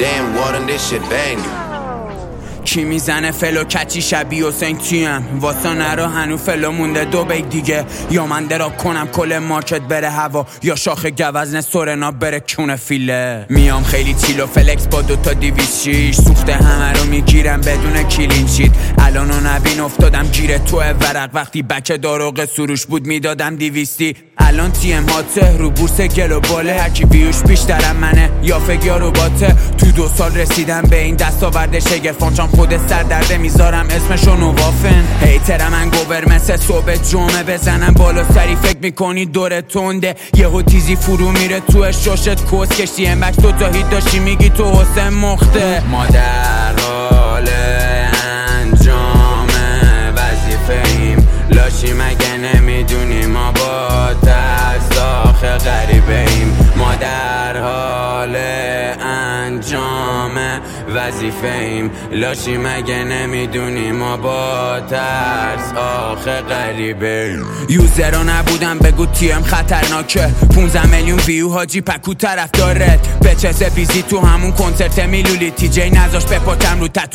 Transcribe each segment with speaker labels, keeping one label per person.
Speaker 1: damn water and this shit banging.
Speaker 2: کی میزنه فلو کچی شبیه حسین تیم واسه نرا هنو فلو مونده دو بیگ دیگه یا من دراب کنم کل مارکت بره هوا یا شاخ گوزن سورنا بره کونه فیله میام خیلی تیلو فلکس با 2 تا 206 سوخته همه رو میگیرم بدون کلینشید الانو نبین افتادم گیره تو ورق وقتی بک داروغ سروش بود میدادم 200 الان تیم هاته رو بورس گلوباله هرکی بیوش بیشترم منه یا فگیا رو باته تو 2 سال رسیدم به این دستاورد شگفان چون خود سردرده میذارم اسمشو نوافن هیتر من گوبر مثل صبح جمعه بزنم بالا سری فکر میکنی دور تنده یهو تیزی فرو میره تو شاشت کس کشتی امبک 2 تا هیت داشتی میگی تو حسین مخته ما در حال انجام وظیفه ایم لاشی مگه نمیدونی ما با ترس آخه غریبه ایم ما در حال انجام وظیفه ایم لاشی مگه نمیدونی ما با ترس آخه غریبه ایم یوزرا نبودم بگو تیم خطرناکه 15 میلیون ویو حاجی پکو طرف دارد بچسه بیزی تو همون کنسرت میلولی تی جی نذاش بپاتم رو تتو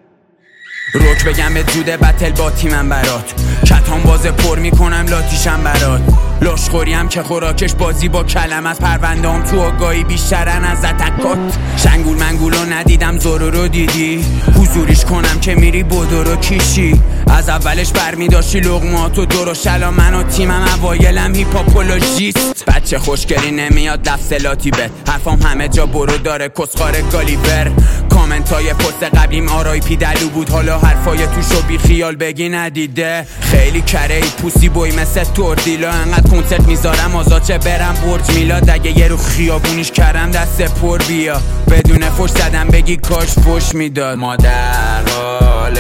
Speaker 2: روک بگم به زوده بتل با تیمم برات کتان باز پر میکنم لاتیشم برات لاشخوریم که خوراکش بازی با کلم از پرونده هم تو آگاهی بیشترن از اتکات شنگول منگولو ندیدم زورو رو دیدی حضوریش کنم که میری بدو رو کیشی از اولش برمی داشتی لغمات و دور و شلا من و تیمم اوایلم هیپاپولوژیست بچه خوشگلی نمیاد لفظلاتی بد حرفام همه جا برو داره کسخار گالیور کامنت های پست قبلیم آرای پی دلو بود حالا حرفای توشو بی خیال بگی ندیده خیلی کره ای پوسی بوی مثل توردیلا انقدر کنسرت میذارم آزاچه برم برج میلاد اگه یه رو خیابونیش کردم دست پر بیا بدون فش زدم بگی کاش فش میداد ما در حال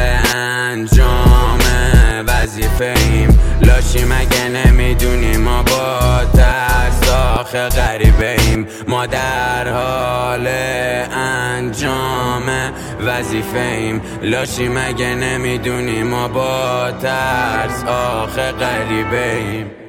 Speaker 2: انجام وظیفه ایم لاشی مگه نمیدونی ما با ترس آخه غریبه ایم ما در حال انجام وظیفه ایم لاشی مگه نمیدونی ما با ترس آخه غریبه ایم